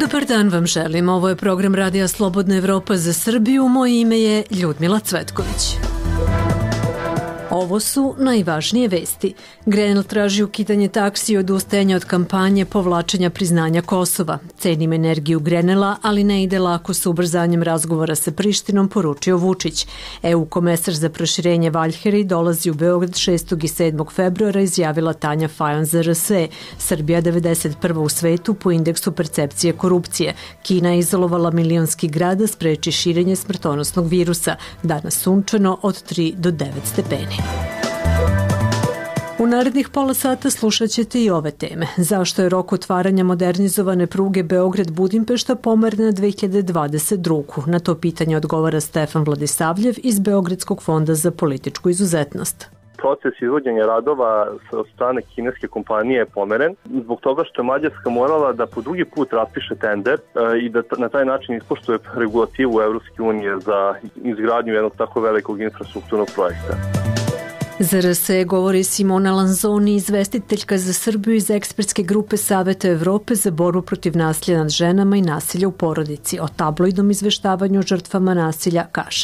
Dobar dan vam želim. Ovo je program Radija Slobodna Evropa za Srbiju. Moje ime je Ljudmila Cvetković. Ovo su najvažnije vesti. Grenell traži ukidanje taksi i odustajanje od kampanje povlačenja priznanja Kosova. Cenim energiju Grenella, ali ne ide lako sa ubrzanjem razgovora sa Prištinom, poručio Vučić. EU komesar za proširenje Valjheri dolazi u Beograd 6. i 7. februara, izjavila Tanja Fajon za RSE. Srbija 91. u svetu po indeksu percepcije korupcije. Kina je izolovala milionski grad da spreči širenje smrtonosnog virusa. Danas sunčano od 3 do 9 stepeni. U narednih pola sata slušat ćete i ove teme. Zašto je rok otvaranja modernizovane pruge Beograd-Budimpešta pomeren na 2022. Na to pitanje odgovara Stefan Vladisavljev iz Beogradskog fonda za političku izuzetnost. Proces izvođenja radova od strane kineske kompanije je pomeren zbog toga što je Mađarska morala da po drugi put raspiše tender i da na taj način ispoštuje regulativu Evropske unije za izgradnju jednog tako velikog infrastrukturnog projekta. Za RSE govori Simona Lanzoni, izvestiteljka za Srbiju iz ekspertske grupe Saveta Evrope za borbu protiv nasilja nad ženama i nasilja u porodici. O tabloidnom izveštavanju žrtvama nasilja kaže: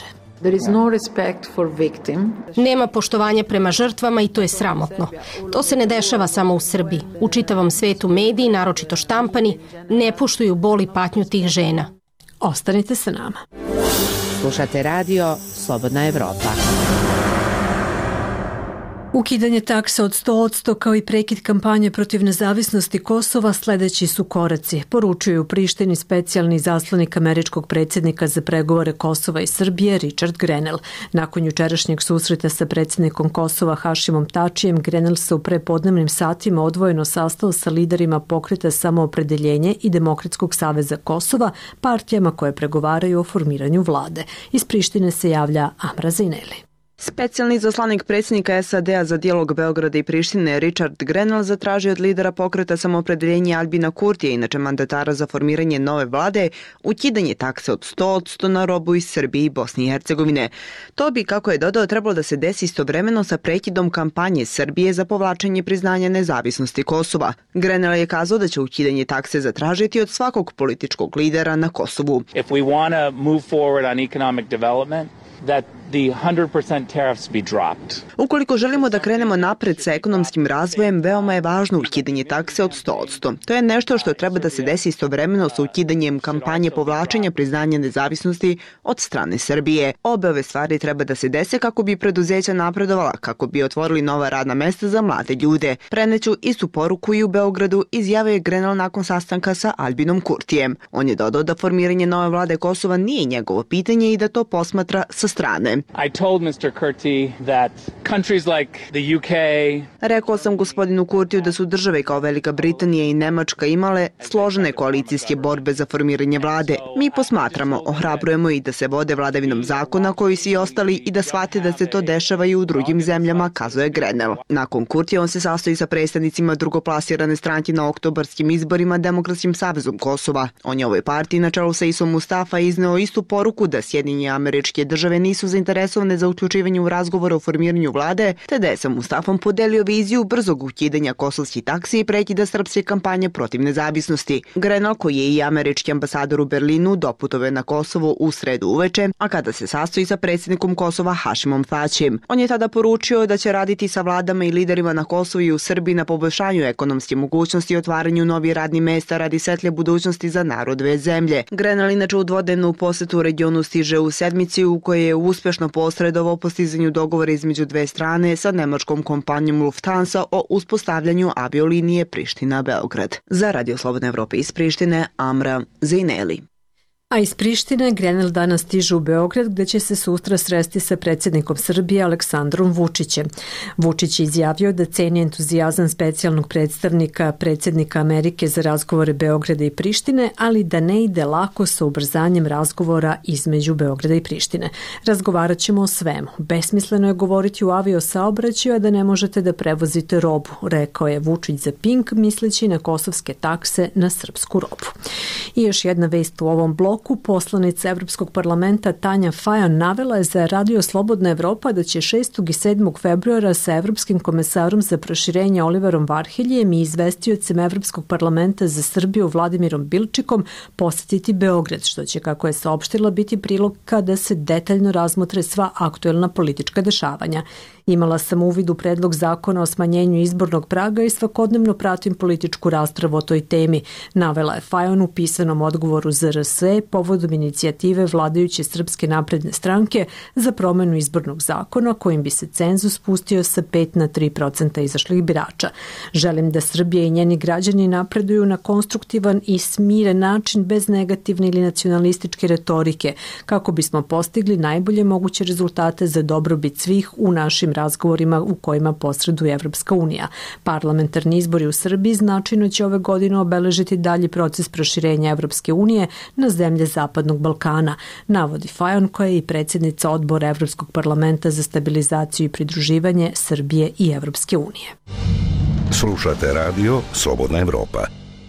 Nema poštovanja prema žrtvama i to je sramotno. To se ne dešava samo u Srbiji. U čitavom svetu mediji, naročito štampani, ne poštuju bol i patnju tih žena. Ostanite sa nama. Slušate radio Slobodna Evropa. Ukidanje taksa od 100% kao i prekid kampanje protiv nezavisnosti Kosova sledeći su koraci, poručuju u Prištini specijalni izaslanik američkog predsjednika za pregovore Kosova i Srbije Richard Grenell. Nakon jučerašnjeg susreta sa predsjednikom Kosova Hašimom Tačijem, Grenell se u prepodnevnim satima odvojeno sastao sa liderima pokreta Samoopredeljenje i Demokratskog saveza Kosova, partijama koje pregovaraju o formiranju vlade. Iz Prištine se javlja Amra Zaineli. Specijalni izaslanik predsjednika SAD-a za dijalog Beograda i Prištine Richard Grenell zatražio od lidera pokreta Samoopredeljenje Albina Kurtija, inače mandatara za formiranje nove vlade, ukidanje takse od 100% na robu iz Srbije i Bosne i Hercegovine. To bi, kako je dodao, trebalo da se desi istovremeno sa prekidom kampanje Srbije za povlačenje priznanja nezavisnosti Kosova. Grenell je kazao da će ukidanje takse zatražiti od svakog političkog lidera na Kosovu. If we want to move forward on economic development, that the 100% tariffs be dropped. Ukoliko želimo da krenemo napred sa ekonomskim razvojem, veoma je važno ukidanje takse od 100%. To je nešto što treba da se desi istovremeno sa ukidanjem kampanje povlačenja priznanja nezavisnosti od strane Srbije. Obe ove stvari treba da se dese kako bi preduzeća napredovala, kako bi otvorili nova radna mesta za mlade ljude. Preneću istu poruku i u Beogradu, izjavio je Grenell nakon sastanka sa Albinom Kurtijem. On je dodao da formiranje nove vlade Kosova nije njegovo pitanje i da to posmatra sa strane. I told Mr. Kurti that countries like the UK... Rekao sam gospodinu Kurtiju da su države kao Velika Britanija i Nemačka imale složene koalicijske borbe za formiranje vlade. Mi posmatramo, ohrabrujemo i da se vode vladavinom zakona koji svi ostali i da shvate da se to dešava i u drugim zemljama, kazuje Grenell. Nakon Kurtija on se sastoji sa predstavnicima drugoplasirane stranke na oktobarskim izborima Demokratskim savezom Kosova. On je ovoj partiji na čelu sa Isom Mustafa izneo istu poruku da Sjedinjene Američke Države nisu zainteresovane za uključivanje u razgovore o formiranju vlade, te da je sa Mustafom podelio viziju brzog ukidanja kosovskih taksi i prekida srpske kampanje protiv nezavisnosti. Grenell, koji je i američki ambasador u Berlinu, doputovao na Kosovo u sredu uveče, a kada se sastoji sa predsjednikom Kosova Hašimom Tačijem. On je tada poručio da će raditi sa vladama i liderima na Kosovu i u Srbiji na poboljšanju ekonomske mogućnosti i otvaranju novih radnih mesta radi svetlje budućnosti za narod dve zemlje. Grenell inače u dvodnevnu posetu u regionu stiže u sedmici u kojoj je uspešno posredovao postizanju dogovora između dve strane sa nemačkom kompanijom Lufthansa o uspostavljanju aviolinije Priština-Beograd. Za Radio Slobodne Evrope iz Prištine, Amra Zaineli. A iz Prištine Grenell danas stiže u Beograd gde će se sutra sresti sa predsjednikom Srbije Aleksandrom Vučićem. Vučić je izjavio da ceni entuzijazam specijalnog predstavnika predsjednika Amerike za razgovore Beograda i Prištine, ali da ne ide lako sa ubrzanjem razgovora između Beograda i Prištine. Razgovarat ćemo o svemu. Besmisleno je govoriti u aviosaobraćaju, a da ne možete da prevozite robu, rekao je Vučić za Pink, misleći na kosovske takse na srpsku robu. I još jedna vest u ovom bloku. bloku, poslanica Evropskog parlamenta Tanja Fajon navela je za Radio Slobodna Evropa da će 6. i 7. februara sa Evropskim komesarom za proširenje Oliverom Varheljem i izvestiocem Evropskog parlamenta za Srbiju Vladimirom Bilčikom posetiti Beograd, što će, kako je saopštila, biti prilika da se detaljno razmotre sva aktuelna politička dešavanja. Imala sam uvid u predlog zakona o smanjenju izbornog praga i svakodnevno pratim političku raspravu o toj temi, navela je Fajon u pisanom odgovoru ZRS povodom inicijative vladajuće Srpske napredne stranke za promenu izbornog zakona kojim bi se cenzus spustio sa 5 na 3% izašlih birača. Želim da Srbija i njeni građani napreduju na konstruktivan i smiren način bez negativne ili nacionalističke retorike, kako bismo postigli najbolje moguće rezultate za dobrobit svih u našim razgovorima u kojima posreduje Evropska unija. Parlamentarni izbori u Srbiji značajno će ove godine obeležiti dalji proces proširenja Evropske unije na zemlje Zapadnog Balkana, navodi Fajon, koja je i predsjednica odbora Evropskog parlamenta za stabilizaciju i pridruživanje Srbije i Evropske unije. Slušate radio Slobodna Evropa.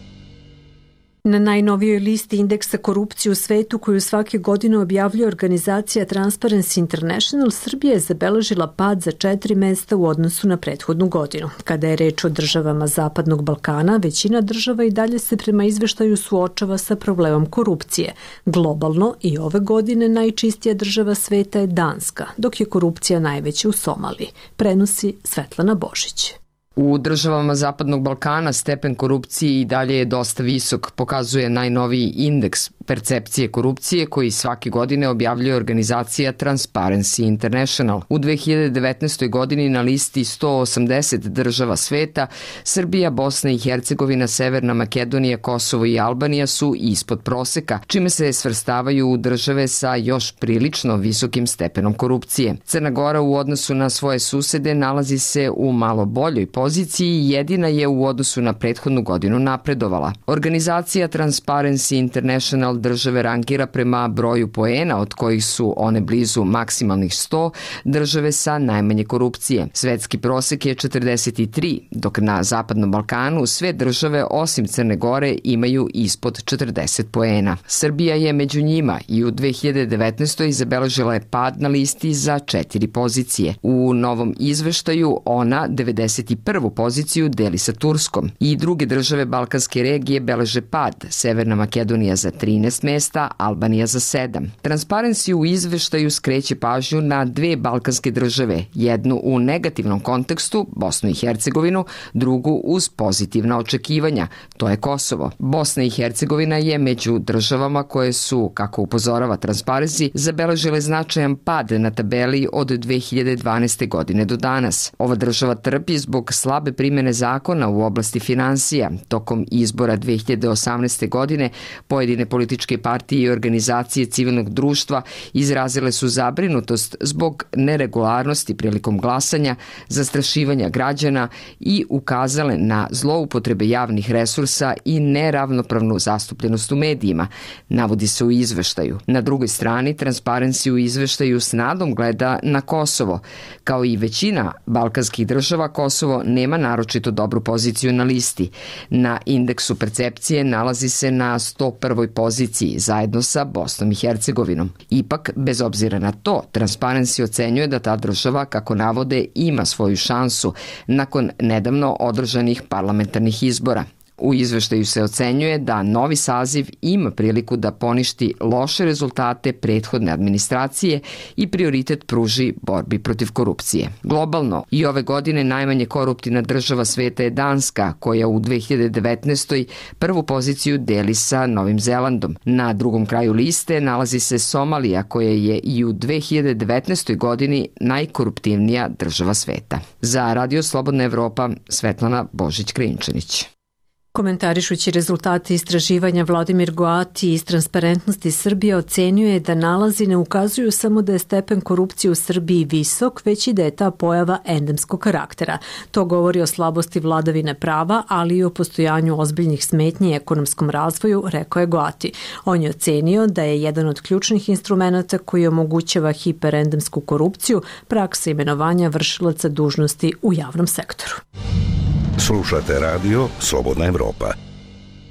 Na najnovijoj listi indeksa korupcije u svetu koju svake godine objavljuje organizacija Transparency International, Srbija je zabeležila pad za 4 mesta u odnosu na prethodnu godinu. Kada je reč o državama Zapadnog Balkana, većina država i dalje se prema izveštaju suočava sa problemom korupcije. Globalno i ove godine najčistija država sveta je Danska, dok je korupcija najveća u Somaliji, prenosi Svetlana Božić. U državama Zapadnog Balkana stepen korupcije i dalje je dosta visok, pokazuje najnoviji indeks percepcije korupcije koji svake godine objavljuje organizacija Transparency International. U 2019. godini na listi 180 država sveta Srbija, Bosna i Hercegovina, Severna Makedonija, Kosovo i Albanija su ispod proseka, čime se svrstavaju u države sa još prilično visokim stepenom korupcije. Crna Gora u odnosu na svoje susede nalazi se u malo boljoj poziciji i jedina je u odnosu na prethodnu godinu napredovala. Organizacija Transparency International države rangira prema broju poena, od kojih su one blizu maksimalnih 100, države sa najmanje korupcije. Svetski prosek je 43, dok na Zapadnom Balkanu sve države osim Crne Gore imaju ispod 40 poena. Srbija je među njima i u 2019. zabeležila je pad na listi za 4 pozicije. U novom izveštaju ona 91. poziciju deli sa Turskom i druge države Balkanske regije beleže pad, Severna Makedonija za 13 mesta, Albanija za 7. Transparency u izveštaju skreće pažnju na 2 balkanske države, jednu u negativnom kontekstu, Bosnu i Hercegovinu, drugu uz pozitivna očekivanja, to je Kosovo. Bosna i Hercegovina je među državama koje su, kako upozorava Transparency, zabeležile značajan pad na tabeli od 2012. godine do danas. Ova država trpi zbog slabe primjene zakona u oblasti finansija. Tokom izbora 2018. godine pojedine političke partije i organizacije civilnog društva izrazile su zabrinutost zbog neregularnosti prilikom glasanja, zastrašivanja građana i ukazale na zloupotrebe javnih resursa i neravnopravnu zastupljenost u medijima, navodi se u izveštaju. Na drugoj strani, Transparency u izveštaju s nadom gleda na Kosovo. Kao i većina balkanskih država, Kosovo nema naročito dobru poziciju na listi. Na indeksu percepcije nalazi se na 101. poziciji zajedno sa Bosnom i Hercegovinom. Ipak, bez obzira na to, Transparency ocenjuje da ta država, kako navode, ima svoju šansu nakon nedavno održanih parlamentarnih izbora. U izveštaju se ocenjuje da novi saziv ima priliku da poništi loše rezultate prethodne administracije i prioritet pruži borbi protiv korupcije. Globalno, i ove godine najmanje koruptivna država sveta je Danska, koja u 2019. prvu poziciju deli sa Novim Zelandom. Na drugom kraju liste nalazi se Somalija, koja je i u 2019. godini najkoruptivnija država sveta. Za Radio Slobodna Evropa, Svetlana Božić-Krinčanić. Komentarišući rezultate istraživanja, Vladimir Goati iz Transparentnosti Srbije ocenjuje da nalazi ne ukazuju samo da je stepen korupcije u Srbiji visok, već i da je ta pojava endemskog karaktera. To govori o slabosti vladavine prava, ali i o postojanju ozbiljnih smetnji i ekonomskom razvoju, rekao je Goati. On je ocenio da je jedan od ključnih instrumenata koji omogućava hiperendemsku korupciju praksa imenovanja vršilaca dužnosti u javnom sektoru. Slušate radio Slobodna Evropa.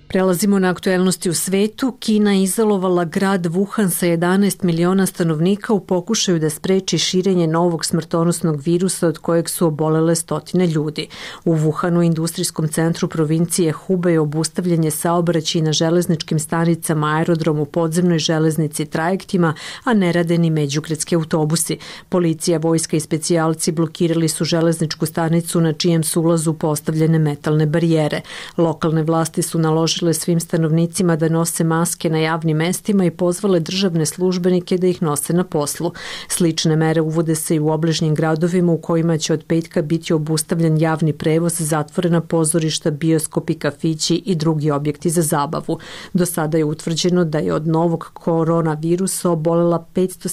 Prelazimo na aktuelnosti u svetu. Kina izolovala grad Wuhan sa 11 miliona stanovnika u pokušaju da spreči širenje novog smrtonosnog virusa od kojeg su obolele stotine ljudi. U Wuhanu, industrijskom centru provincije Hubei, obustavljen je saobraćaj na železničkim stanicama, aerodromu, podzemnoj železnici, trajektima, a ne rade ni međugradski autobusi. Policija, vojska i specijalci blokirali su železničku stanicu na čijem su ulazu postavljene metalne barijere. Lokalne vlasti su naložile svim stanovnicima da nose maske na javnim mestima i pozvale državne službenike da ih nose na poslu. Slične mere uvode se i u obližnjim gradovima u kojima će od petka biti obustavljen javni prevoz, zatvorena pozorišta, bioskopi, kafići i drugi objekti za zabavu. Do sada je utvrđeno da je od novog koronavirusa obolela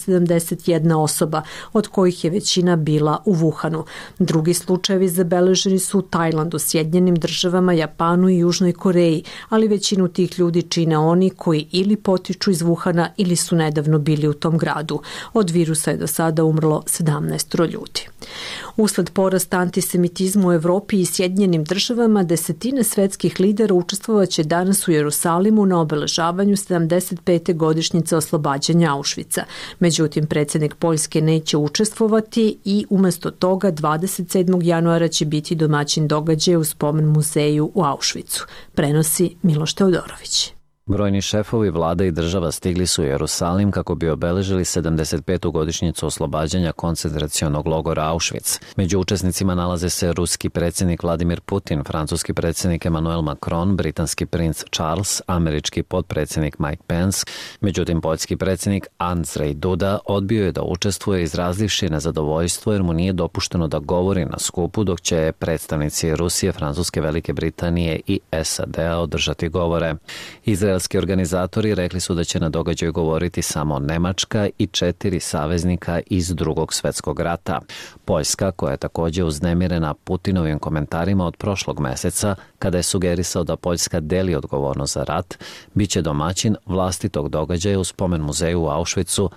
571 osoba, od kojih je većina bila u Wuhanu. Drugi slučajevi zabeleženi su u Tajlandu, Sjedinjenim Državama, Japanu i Južnoj Koreji, ali većinu tih ljudi čine oni koji ili potiču iz Wuhana ili su nedavno bili u tom gradu. Od virusa je do sada umrlo 17 ljudi. Usled porasta antisemitizmu u Evropi i Sjedinjenim Državama, desetine svetskih lidera učestvovaće danas u Jerusalimu na obeležavanju 75. godišnjice oslobađanja Auschwitza. Međutim, predsjednik Poljske neće učestvovati i umesto toga 27. januara će biti domaćin događaja u spomen muzeju u Auschwitzu. Prenosi Miloš Teodorović. Brojni šefovi vlada i država stigli su u Jerusalim kako bi obeležili 75. godišnjicu oslobađanja koncentracionog logora Auschwitz. Među učesnicima nalaze se ruski predsjednik Vladimir Putin, francuski predsjednik Emmanuel Macron, britanski princ Charles, američki potpredsjednik Mike Pence. Međutim, poljski predsjednik Andrzej Duda odbio je da učestvuje, izrazivši nezadovoljstvo jer mu nije dopušteno da govori na skupu, dok će predstavnici Rusije, Francuske, Velike Britanije i SAD-a održati govore. Izraelski organizatori rekli su da će na događaju govoriti samo Nemačka i 4 saveznika iz Drugog svjetskog rata. Poljska, koja je također uznemirena Putinovim komentarima od prošlog meseca, kada je sugerisao da Poljska deli odgovornost za rat, bit će domaćin vlastitog događaja u spomen muzeju u Auschwitzu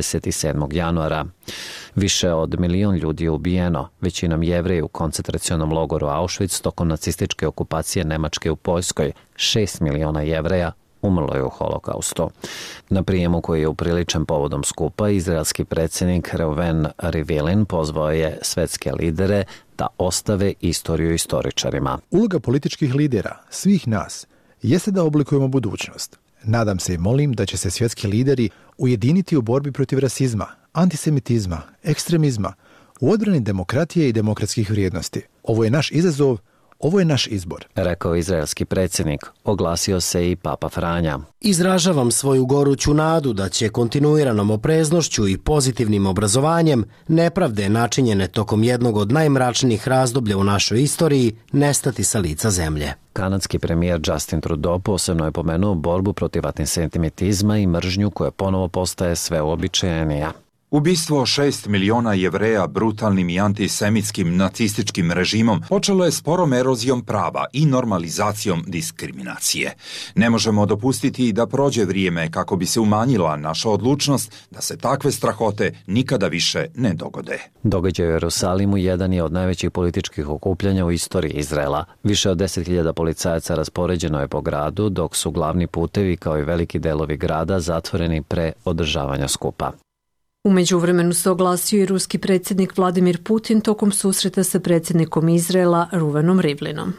27. januara. Više od 1 milion ljudi je ubijeno, većinom Jevreji u koncentracionom logoru Auschwitz tokom nacističke okupacije Nemačke u Poljskoj. 6 miliona Jevreja umrlo je u holokaustu. Na prijemu koji je upriličen povodom skupa, izraelski predsjednik Reuven Rivlin pozvao je svetske lidere da ostave istoriju istoričarima. Uloga političkih lidera, svih nas, jeste da oblikujemo budućnost. Nadam se i molim da će se svjetski lideri ujediniti u borbi protiv rasizma, antisemitizma, ekstremizma, u odbrani demokratije i demokratskih vrijednosti. Ovo je naš izazov, ovo je naš izbor, rekao izraelski predsjednik. Oglasio se i Papa Franja. Izražavam svoju goruću nadu da će kontinuiranom opreznošću i pozitivnim obrazovanjem nepravde načinjene tokom jednog od najmračnijih razdoblja u našoj istoriji nestati sa lica zemlje. Kanadski premijer Justin Trudeau posebno je pomenuo borbu protiv antisemitizma i mržnju koja ponovo postaje sve uobičajenija. Ubistvo 6 miliona Jevreja brutalnim i antisemitskim nacističkim režimom počelo je sporom erozijom prava i normalizacijom diskriminacije. Ne možemo dopustiti da prođe vrijeme kako bi se umanjila naša odlučnost da se takve strahote nikada više ne dogode. Događaj u Jerusalimu jedan je od najvećih političkih okupljanja u istoriji Izraela. Više od 10.000 policajaca raspoređeno je po gradu, dok su glavni putevi kao i veliki delovi grada zatvoreni pre održavanja skupa. U međuvremenu se oglasio i ruski predsjednik Vladimir Putin tokom susreta sa predsjednikom Izraela Reuvenom Rivlinom.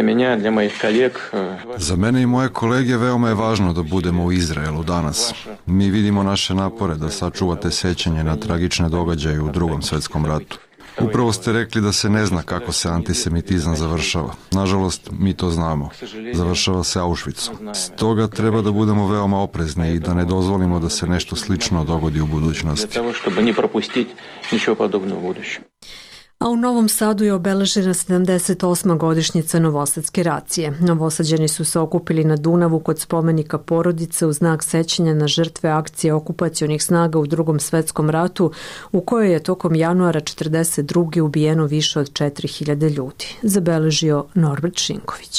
Za mene i moje kolege veoma je važno da budemo u Izraelu danas. Mi vidimo naše napore da sačuvate sećanje na tragične događaje u Drugom svjetskom ratu. Upravo ste rekli da se ne zna kako se antisemitizam završava. Nažalost, mi to znamo. Završava se Auschwitzom. Stoga treba da budemo veoma oprezni i da ne dozvolimo da se nešto slično dogodi u budućnosti. A u Novom Sadu je obeležena 78. godišnjica Novosadske racije. Novosađani su se okupili na Dunavu kod spomenika porodice u znak sećanja na žrtve akcije okupacionih snaga u Drugom svjetskom ratu, u kojoj je tokom januara 1942. ubijeno više od 4000 ljudi. Zabeležio Norbert Šinković.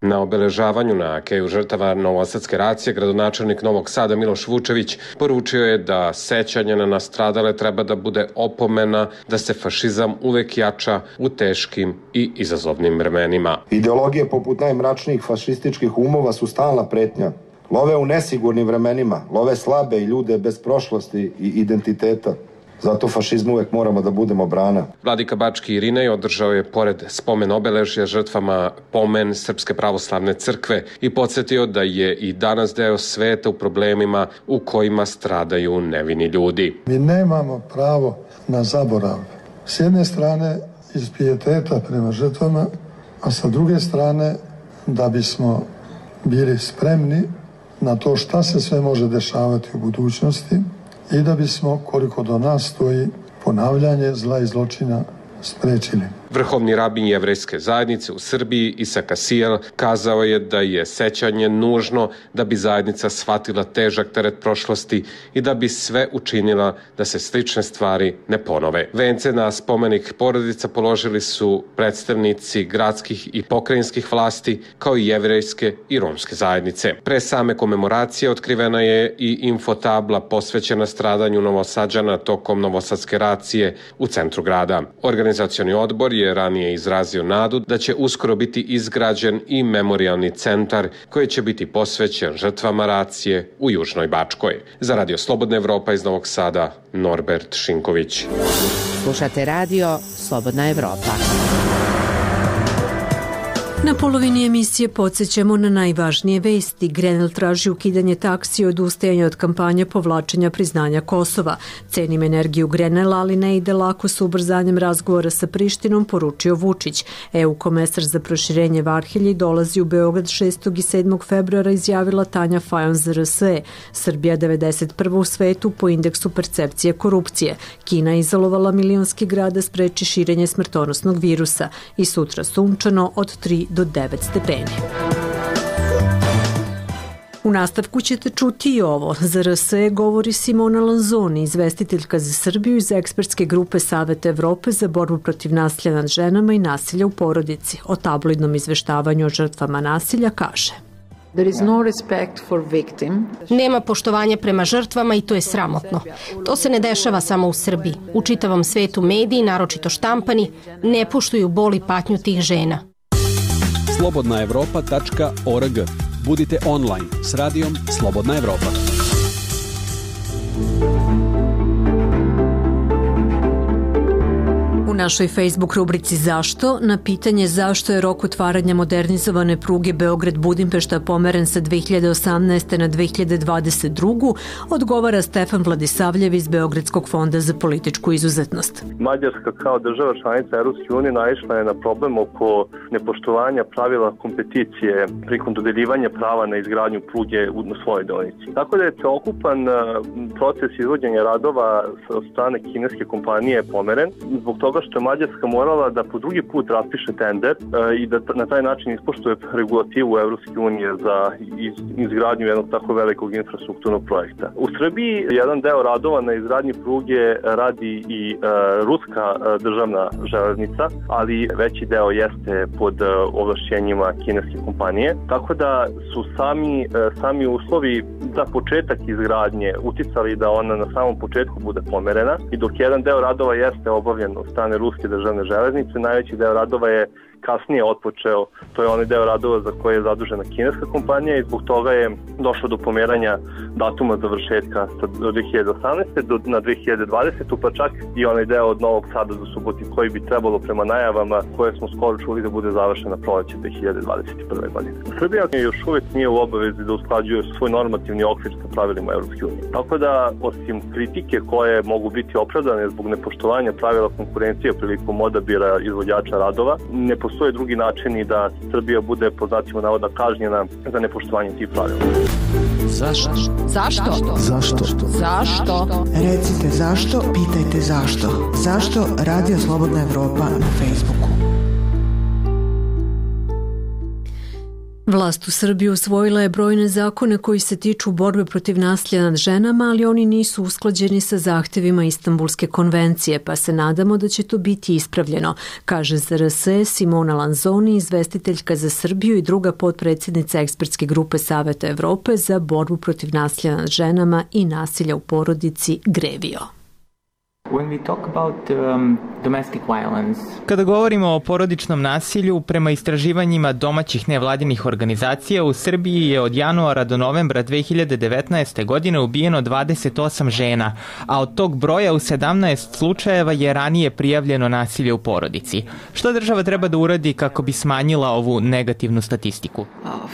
Na obeležavanju na keju žrtava novosadske racije gradonačelnik Novog Sada Miloš Vučević poručio je da sećanje na nastradale treba da bude opomena da se fašizam uvek jača u teškim i izazovnim vremenima. Ideologije poput najmračnijih fašističkih umova su stalna pretnja. Love u nesigurnim vremenima, love slabe i ljude bez prošlosti i identiteta. Zato fašizmu uvek moramo da budemo brana. Vladika Bački Irinej održao je pored spomen obeležja žrtvama pomen Srpske pravoslavne crkve i podsjetio da je i danas deo sveta u problemima u kojima stradaju nevini ljudi. Mi nemamo pravo na zaborav. S jedne strane iz pijeteta prema žrtvama, a sa druge strane da bismo bili spremni na to šta se sve može dešavati u budućnosti i da bismo, koliko do nas stoji, ponavljanje zla i zločina sprečili. Vrhovni rabin jevrejske zajednice u Srbiji, Isak Asijel, kazao je da je sećanje nužno da bi zajednica shvatila težak teret prošlosti i da bi sve učinila da se slične stvari ne ponove. Vence na spomenik porodica položili su predstavnici gradskih i pokrajinskih vlasti, kao i jevrejske i romske zajednice. Pre same komemoracije otkrivena je i infotabla posvećena stradanju Novosađana tokom novosadske racije u centru grada. Organizacioni odbor je ranije izrazio nadu da će uskoro biti izgrađen i memorijalni centar koji će biti posvećen žrtvama racije u Južnoj Bačkoj. Za Radio Slobodna Evropa iz Novog Sada, Norbert Šinković. Slušate Radio Slobodna Evropa. Na polovini emisije podsjećamo na najvažnije vesti. Grenell traži ukidanje taksi i odustajanje od kampanje povlačenja priznanja Kosova. Cenim energiju Grenella, ali ne ide lako s ubrzanjem razgovora sa Prištinom, poručio Vučić. EU komesar za proširenje Varhelji dolazi u Beograd 6. i 7. februara, izjavila Tanja Fajon za RSE. Srbija 91. u svetu po indeksu percepcije korupcije. Kina izolovala milionski grad da spreči širenje smrtonosnog virusa. I sutra sunčano od 3 do 9 stepeni. U nastavku ćete čuti i ovo. Za RSE govori Simona Lanzoni, izvestiteljka za Srbiju iz ekspertske grupe Saveta Evrope za borbu protiv nasilja nad ženama i nasilja u porodici. O tabloidnom izveštavanju o žrtvama nasilja kaže: Nema poštovanja prema žrtvama i to je sramotno. To se ne dešava samo u Srbiji. U čitavom svetu mediji, naročito štampani, ne poštuju bol i patnju tih žena. slobodnaevropa.org. Budite online s radijom Slobodna Evropa. U našoj Facebook rubrici Zašto? Na pitanje zašto je rok otvaranja modernizovane pruge Beograd-Budimpešta pomeren sa 2018. na 2022. odgovara Stefan Vladisavljev iz Beogradskog fonda za političku izuzetnost. Mađarska kao država članica Europske unije naišla je na problem oko nepoštovanja pravila kompeticije prilikom dodeljivanja prava na izgradnju pruge u svojoj deonici. Tako da je celokupan proces izvođenja radova od strane kineske kompanije pomeren zbog toga što je Mađarska morala da po drugi put raspiše tender i da na taj način ispoštuje regulativu Evropske unije za izgradnju jednog tako velikog infrastrukturnog projekta. U Srbiji jedan deo radova na izgradnji pruge radi i ruska državna železnica, ali veći deo jeste pod ovlašćenjima kineske kompanije, tako da su sami uslovi za početak izgradnje uticali da ona na samom početku bude pomerena i dok jedan deo radova jeste obavljen od strane ruske državne železnice, najveći deo radova je kasnije otpočeo, to je onaj deo radova za koje je zadužena kineska kompanija i zbog toga je došlo do pomeranja datuma završetka od 2018. na 2020. pa čak i onaj deo od Novog Sada do Subotice koji bi trebalo prema najavama koje smo skoro čuli da bude završena proleće 2021. godine. Srbija još uvijek nije u obavezi da usklađuje svoj normativni okvir sa pravilima Evropske unije. Tako da, osim kritike koje mogu biti opravdane zbog nepoštovanja pravila konkurencije prilikom odabira izvođača radova, ne postoje drugi načini da Srbija bude po znacima navoda kažnjena za nepoštovanje tih pravila. Zašto? Zašto? Zašto? Zašto? Recite zašto, pitajte zašto. Zašto Radio Slobodna Evropa na Facebooku? Vlast u Srbiji usvojila je brojne zakone koji se tiču borbe protiv nasilja nad ženama, ali oni nisu usklađeni sa zahtevima Istanbulske konvencije, pa se nadamo da će to biti ispravljeno, kaže za RS Simona Lanzoni, izvestiteljka za Srbiju i druga potpredsjednica ekspertske grupe Saveta Evrope za borbu protiv nasilja nad ženama i nasilja u porodici Grevio. Kada govorimo o porodičnom nasilju, prema istraživanjima domaćih nevladinih organizacija, u Srbiji je od januara do novembra 2019. godine ubijeno 28 žena, a od tog broja u 17 slučajeva je ranije prijavljeno nasilje u porodici. Što država treba da uradi kako bi smanjila ovu negativnu statistiku?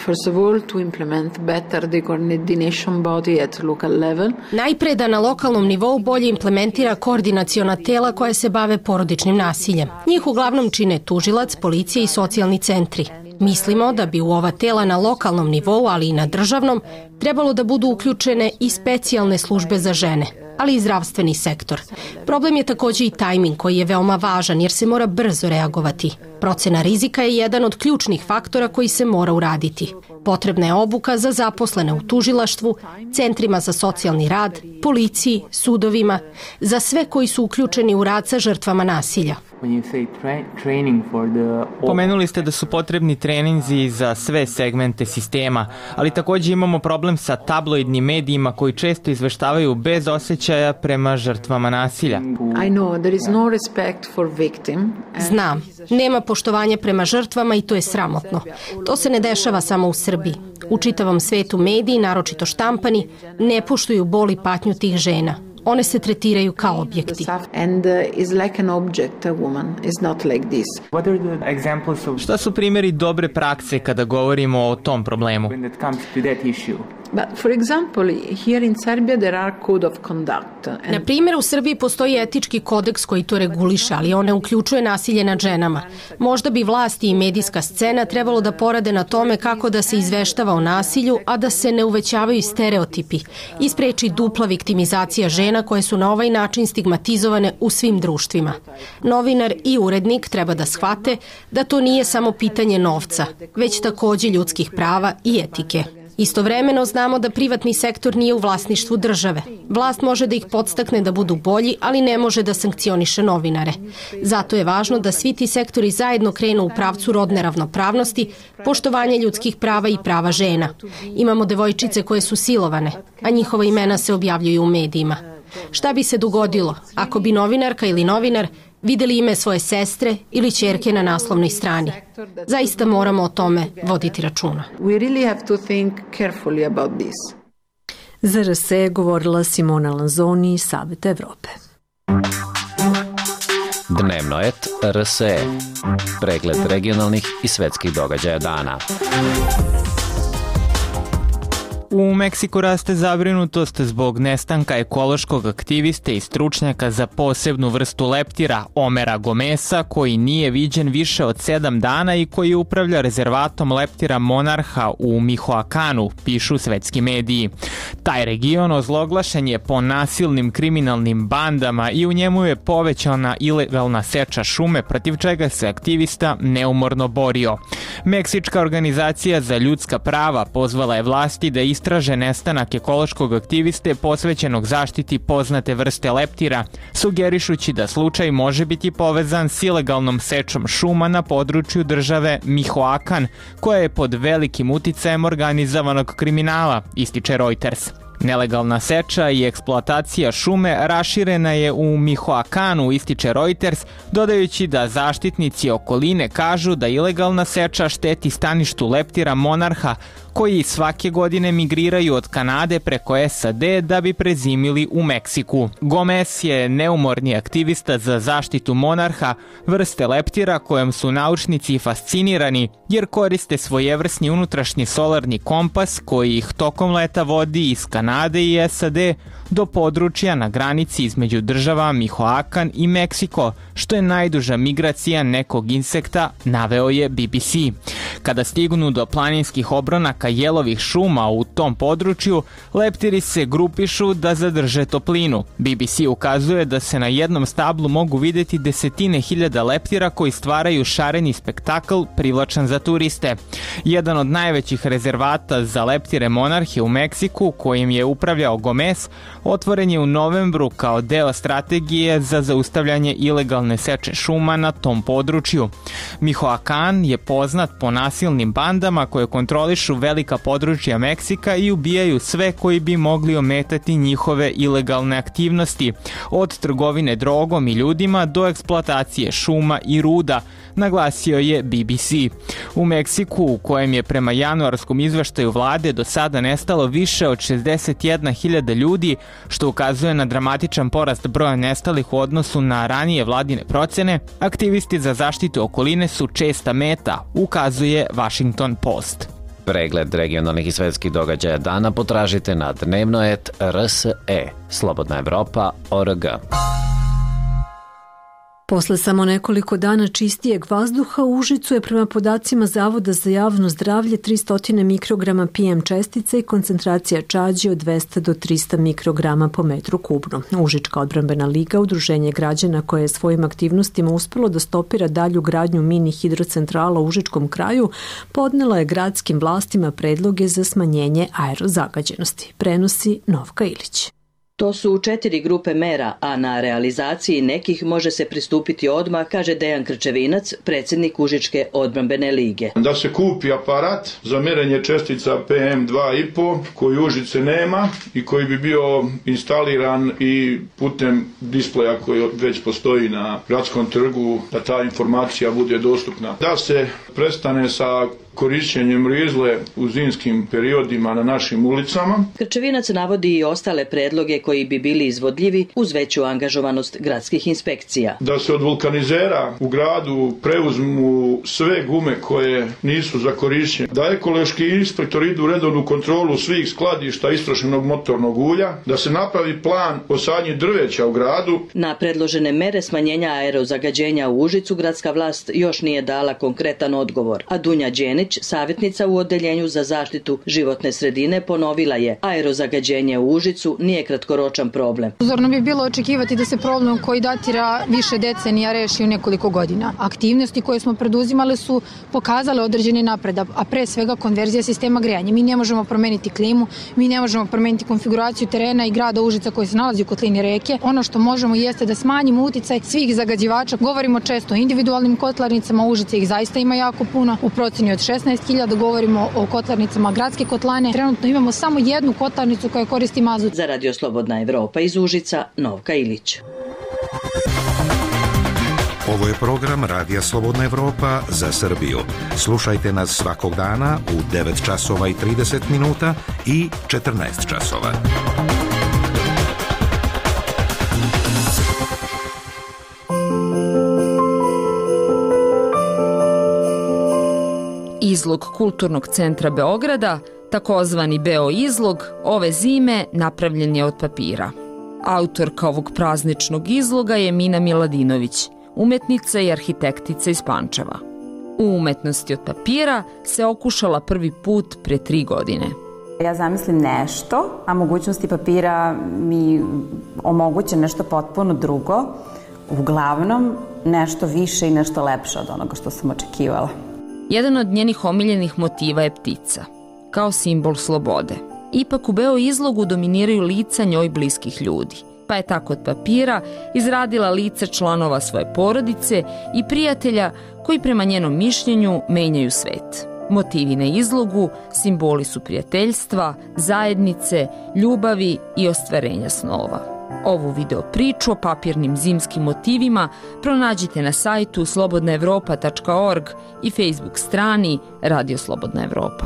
Najpre da na lokalnom nivou bolje implementira koordinaciona tela koja se bave porodičnim nasiljem. Njih uglavnom čine tužilac, policija i socijalni centri. Mislimo da bi u ova tela na lokalnom nivou, ali i na državnom, trebalo da budu uključene i specijalne službe za žene, ali i zdravstveni sektor. Problem je takođe i tajming koji je veoma važan jer se mora brzo reagovati. Procena rizika je jedan od ključnih faktora koji se mora uraditi. Potrebna je obuka za zaposlene u tužilaštvu, centrima za socijalni rad, policiji, sudovima, za sve koji su uključeni u rad sa žrtvama nasilja. Pomenuli ste da su potrebni treninzi za sve segmente sistema, ali takođe imamo problem sa tabloidnim medijima koji često izveštavaju bez osjećaja prema žrtvama nasilja. Znam, nema poštovanja prema žrtvama i to je sramotno. To se ne dešava samo u Srbiji. U čitavom svetu mediji, naročito štampani, ne poštuju bol i patnju tih žena. One se tretiraju kao objekti. Šta su primjeri dobre prakse kada govorimo o tom problemu? Na primjer, u Srbiji postoji etički kodeks koji to reguliše, ali on ne uključuje nasilje nad ženama. Možda bi vlasti i medijska scena trebalo da porade na tome kako da se izveštava o nasilju, a da se ne uvećavaju stereotipi i spreči dupla viktimizacija žena koje su na ovaj način stigmatizovane u svim društvima. Novinar i urednik treba da shvate da to nije samo pitanje novca, već takođe ljudskih prava i etike. Istovremeno znamo da privatni sektor nije u vlasništvu države. Vlast može da ih podstakne da budu bolji, ali ne može da sankcioniše novinare. Zato je važno da svi ti sektori zajedno krenu u pravcu rodne ravnopravnosti, poštovanja ljudskih prava i prava žena. Imamo devojčice koje su silovane, a njihova imena se objavljuju u medijima. Šta bi se dogodilo ako bi novinarka ili novinar videli ime svoje sestre ili ćerke na naslovnoj strani? Zaista moramo o tome voditi računa. Za RS je govorila Simona Lanzoni iz Saveta Evrope. Dnevno et RSE. Pregled regionalnih i svetskih događaja dana. U Meksiku raste zabrinutost zbog nestanka ekološkog aktiviste i stručnjaka za posebnu vrstu leptira Omera Gomesa, koji nije viđen više od 7 dana i koji upravlja rezervatom leptira Monarha u Mihoakanu, pišu svetski mediji. Taj region ozloglašen je po nasilnim kriminalnim bandama i u njemu je povećana ilegalna seča šume, protiv čega se aktivista neumorno borio. Meksička organizacija za ljudska prava pozvala je vlasti da istraže nestanak ekološkog aktiviste posvećenog zaštiti poznate vrste leptira, sugerišući da slučaj može biti povezan s ilegalnom sečom šuma na području države Mihoakan, koja je pod velikim uticajem organizovanog kriminala, ističe Reuters. Nelegalna seča i eksploatacija šume raširena je u Mihoakanu, ističe Reuters, dodajući da zaštitnici okoline kažu da ilegalna seča šteti staništu leptira Monarha, koji svake godine migriraju od Kanade preko SAD da bi prezimili u Meksiku. Gomez je neumorni aktivista za zaštitu Monarha, vrste leptira kojom su naučnici fascinirani jer koriste svojevrsni unutrašnji solarni kompas koji ih tokom leta vodi iz Kanade i SAD do područja na granici između država Mihoakan i Meksiko, što je najduža migracija nekog insekta, naveo je BBC. Kada stignu do planinskih obronaka biljaka jelovih šuma u tom području, leptiri se grupišu da zadrže toplinu. BBC ukazuje da se na jednom stablu mogu videti desetine hiljada leptira koji stvaraju šareni spektakl privlačan za turiste. Jedan od najvećih rezervata za leptire monarhe u Meksiku, kojim je upravljao Gomez, otvoren je u novembru kao deo strategije za zaustavljanje ilegalne seče šuma na tom području. Michoacán je poznat po nasilnim bandama koje kontrolišu velika područja Meksika i ubijaju sve koji bi mogli ometati njihove ilegalne aktivnosti, od trgovine drogom i ljudima do eksploatacije šuma i ruda, naglasio je BBC. U Meksiku, u kojem je prema januarskom izveštaju vlade do sada nestalo više od 61.000 ljudi, što ukazuje na dramatičan porast broja nestalih u odnosu na ranije vladine procene, aktivisti za zaštitu okoline su česta meta, ukazuje Washington Post. Pregled regionalnih i svetskih događaja dana potražite na dnevnoet.rse, slobodnaevropa.org. Posle samo nekoliko dana čistijeg vazduha u Užicu je prema podacima Zavoda za javno zdravlje 300 mikrograma PM čestica i koncentracija čađi od 200 do 300 mikrograma po metru kubno. Užička odbrambena liga, udruženje građana koje je svojim aktivnostima uspelo da stopira dalju gradnju mini hidrocentrala u Užičkom kraju, podnela je gradskim vlastima predloge za smanjenje aerozagađenosti. Prenosi Novka Ilić. To su 4 grupe mera, a na realizaciji nekih može se pristupiti odmah, kaže Dejan Krčevinac, predsjednik Užičke odbrambene lige. Da se kupi aparat za merenje čestica PM2,5 koji Užice nema i koji bi bio instaliran i putem displeja koji već postoji na gradskom trgu, da ta informacija bude dostupna. Da se prestane sa korišćenjem rizle u zimskim periodima na našim ulicama. Krčevinac navodi i ostale predloge koji bi bili izvodljivi uz veću angažovanost gradskih inspekcija. Da se od vulkanizera u gradu preuzmu sve gume koje nisu za korišćenje. Da ekološki inspektori idu u redovnu kontrolu svih skladišta istrošenog motornog ulja. Da se napravi plan o sadnji drveća u gradu. Na predložene mere smanjenja aerozagađenja u Užicu gradska vlast još nije dala konkretan odgovor, a Dunja Đenić, savjetnica u Odeljenju za zaštitu životne sredine, ponovila je: aerozagađenje u Užicu nije kratkoročan problem. Uzorno bi bilo očekivati da se problem koji datira više decenija reši u nekoliko godina. Aktivnosti koje smo preduzimali su pokazale određeni napredak, a pre svega konverzija sistema grejanja. Mi ne možemo promeniti klimu, mi ne možemo promeniti konfiguraciju terena i grada Užica koji se nalazi u kotlini reke. Ono što možemo jeste da smanjimo uticaj svih zagađivača. Govorimo često o individualnim kotlarnicama, Užice ih zaista ima jako puno, u proceni od 16.000, govorimo o kotlarnicama gradske kotlane. Trenutno imamo samo jednu kotlarnicu koja koristi mazut. Za Radio Slobodna Evropa iz Užica, Novka Ilić. Ovo je program Radija Slobodna Evropa za Srbiju. Slušajte nas svakog dana u 9 časova i 30 minuta i 14 časova. Izlog Kulturnog centra Beograda, takozvani Beo izlog, ove zime napravljen je od papira. Autorka ovog prazničnog izloga je Mina Miladinović, umetnica i arhitektica iz Pančeva. U umetnosti od papira se okušala prvi put pre 3 godine. Ja zamislim nešto, a mogućnosti papira mi omoguće nešto potpuno drugo, uglavnom nešto više i nešto lepše od onoga što sam očekivala. Jedan od njenih omiljenih motiva je ptica, kao simbol slobode. Ipak u Beo izlogu dominiraju lica njoj bliskih ljudi, pa je tako od papira izradila lice članova svoje porodice i prijatelja koji prema njenom mišljenju menjaju svet. Motivi na izlogu simboli su prijateljstva, zajednice, ljubavi i ostvarenja snova. Ovu video priču o papirnim zimskim motivima pronađite na sajtu slobodnaevropa.org i Facebook strani Radio Slobodna Evropa.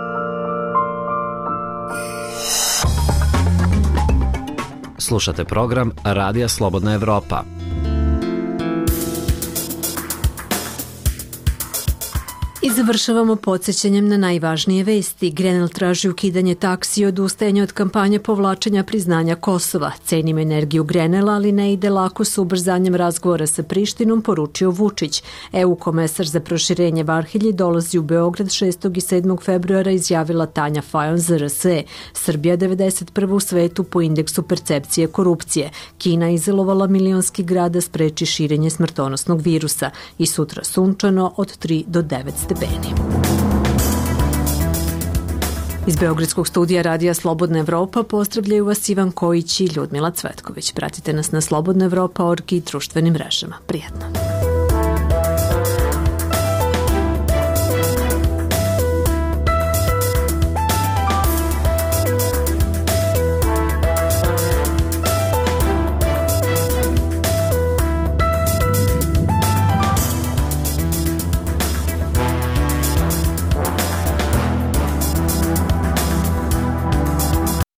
Slušate program Radija Slobodna Evropa. Iz završavamo podsjećanjem na najvažnije vesti. Grenell traži ukidanje taksi i odustajanje od kampanje povlačenja priznanja Kosova. Cenim energiju Grenella, ali ne ide lako sa ubrzanjem razgovora sa Prištinom, poručio Vučić. EU komesar za proširenje Varhelji dolazi u Beograd 6. i 7. februara, izjavila Tanja Fajon za RSE. Srbija 91. u svetu po indeksu percepcije korupcije. Kina izolovala milionski grad da spreči širenje smrtonosnog virusa. I sutra sunčano od 3 do 9 stepeni. Iz Beogradskog studija Radija Slobodna Evropa pozdravljaju vas Ivan Kojić i Ljudmila Cvetković. Pratite nas na slobodnaevropa.org i društvenim mrežama. Prijatno.